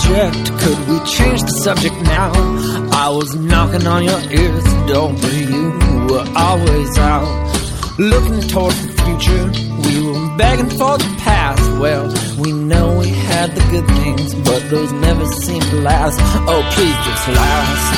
subject. Could we change the subject now? I was knocking on your ears, door, but you were always out. Looking towards the future, we were begging for the past. Well, we know we had the good things, but those never seem to last. Oh, please just last.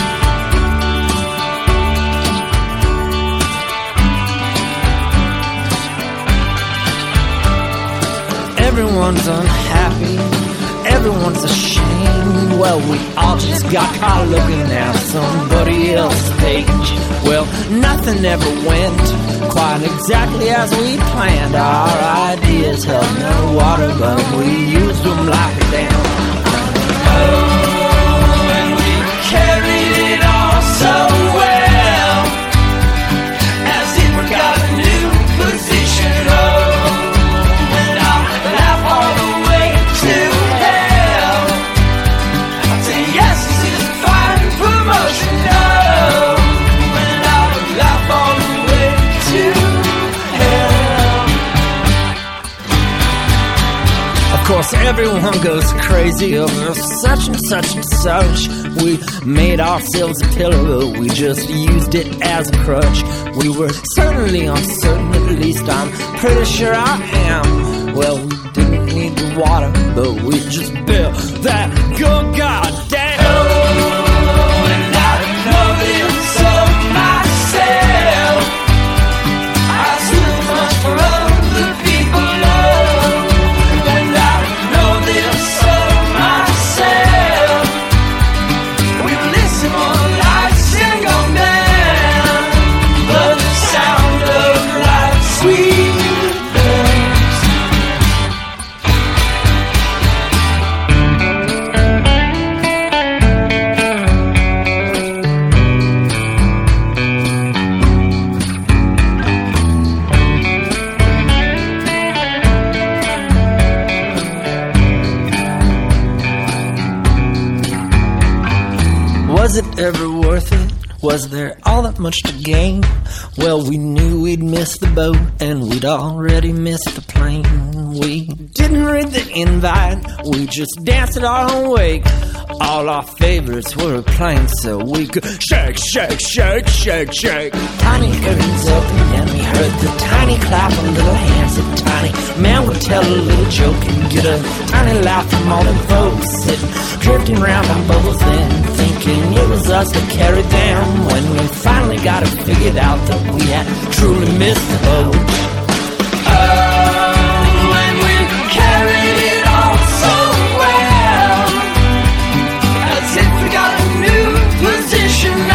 Everyone's unhappy, everyone's ashamed. Well, we all just got caught looking at somebody else's page. Well, nothing ever went quite exactly as we planned. Our ideas held no water, but we used them like a dam. Oh, and we carried it all so well, as if we got a new position. Of course, everyone goes crazy over such and such and such. We made ourselves a pillar, but we just used it as a crutch. We were certainly uncertain, at least I'm pretty sure I am. Well, we didn't need the water, but we just built that good goddamn. Oh, and I know this of myself. I still much for other people love. And I know this of myself. We listen on the lights and go down, but the sound of life sweet. Was it ever worth it? Was there all that much to gain? Well, we knew we'd miss the boat, and we'd already missed the plane. We didn't read the invite, we just danced at our own wake. All our favorites were playing so we could shake, shake, shake, shake, shake. Tiny curtains open and we heard the tiny clap of little hands. A tiny man would tell a little joke and get a tiny laugh from all them folks sitting, drifting round on bubbles then, thinking it was us that carried them. When we finally got it figured out that we had truly missed the boat. Oh, and we carried it all so well, as if we got a new position.